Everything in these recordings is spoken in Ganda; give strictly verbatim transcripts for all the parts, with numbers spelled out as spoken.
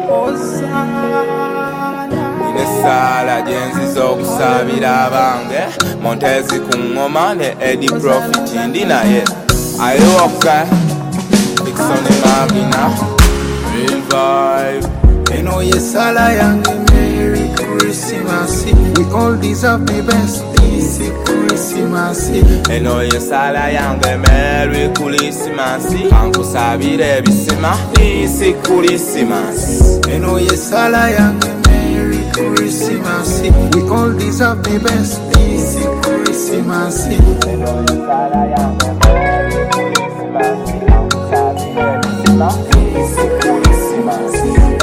Sala jenzi zokusabira bange Montezi kungoma ne Eddie Profit ndina ye ayoka Dixon Magina Real vibe Eno yesala yange Merry Christmas. We all deserve the best this Christmas. Eno yesala yange Merry Christmas. Kankusabire bisima this Christmas. Eno yesala yange Christmas. We all deserve the best this Christmas. Eno yesala yange Merry Christmas. Kankusabire bisima this Christmas.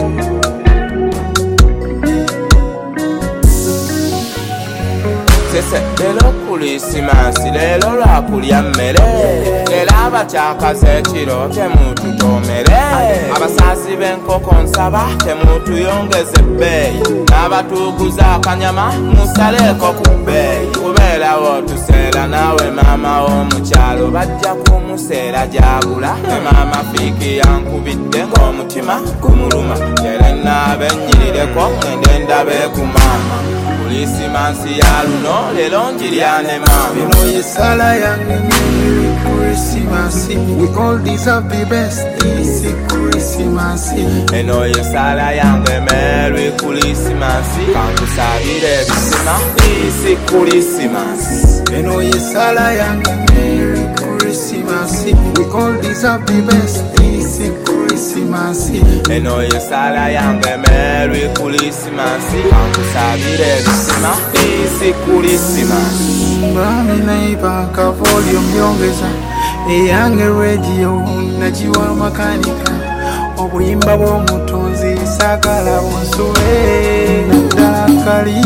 Sese lelo Christmas, lelo lwa kulya mmere Lelo abakyakaze ekiro temututomere Abasaasi b'enkoko nsaba temutuyongeze ebbeeyi N'abatuuguza akanyama musaleko ku bbeeyi Kubeerawo tuseera naawe maama w'omukyalo bajja kumuseera gy'agula Ne maama Fiiki yankubidde ng'omutima gumuluma Lero naabe nnyirireko ngende ndabe ku maama Christmas ya luno lelo njiryane mama Eno yesala yange Merry Christmas. We all deserve the best this Christmas. Eno yesala yange Merry Christmas. Kankusabire bisima this Christmas. Eno yesala yange Merry Christmas. We all deserve the best this Christmas. Eno yesala yange Merry Christmas. Kankusabire bisima this Christmas. Bami naiba ka volume yongeza eyange radio najiwa makanika obuyimba bw'omutonzi sagala bunsube naddala kali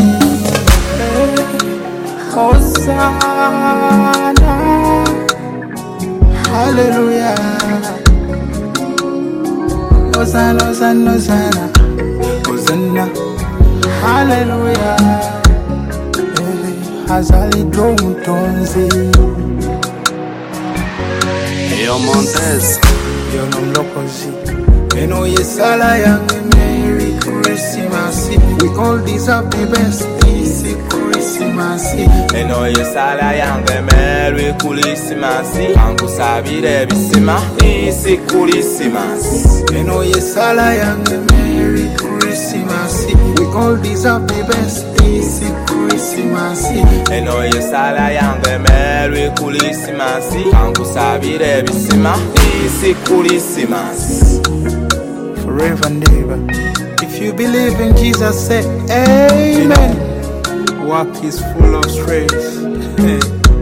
Hosanna Hallelujah Hosanna Hosanna Hosanna Hosanna Hallelujah Azalidwa umutonzi Yo Montez Yo nomlokozi Eno yesala yange Merry Christmas. We all deserve the best this Christmas. Eno yesala yange Merry Christmas. Kankusabire bisima this Christmas. Eno yesala yange Merry Christmas. We all deserve the best this Christmas. Eno yesala yange Merry Christmas. Kankusabire bisima this Christmas. Forever and ever. If you believe in Jesus, say amen. Work is full of stress. Hey,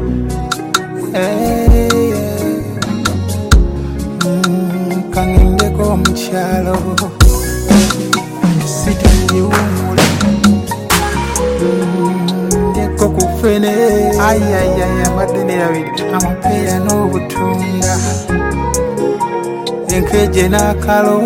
hey, mm, Kangindeko mchalo. Siti umule. Ndeko kufene. Ay ay ay amadene yawidi. Amapeya no butunga. Enkeje nakalo.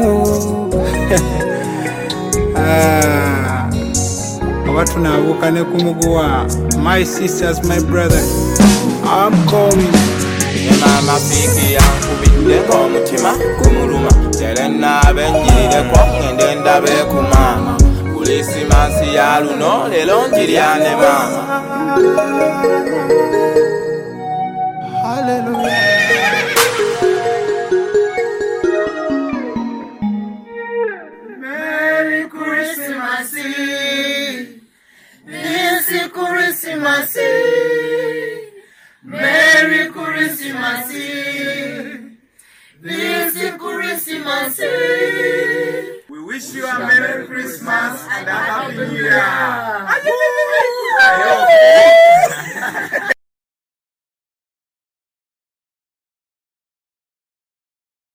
Ah, watu navuka ne kumuguwa. My sisters, my brother, I'm coming. Mama Fiiki yankubidde ng'omutima gumuluma Lero naabe nnyirireko ngende ndabe ku maama Christmas ya luno lelo njiryane maama Hallelujah. Merry Christmas. This is Christmas. Merry Christmas. This is Christmas. We wish you a Merry Christmas and a Happy New Year.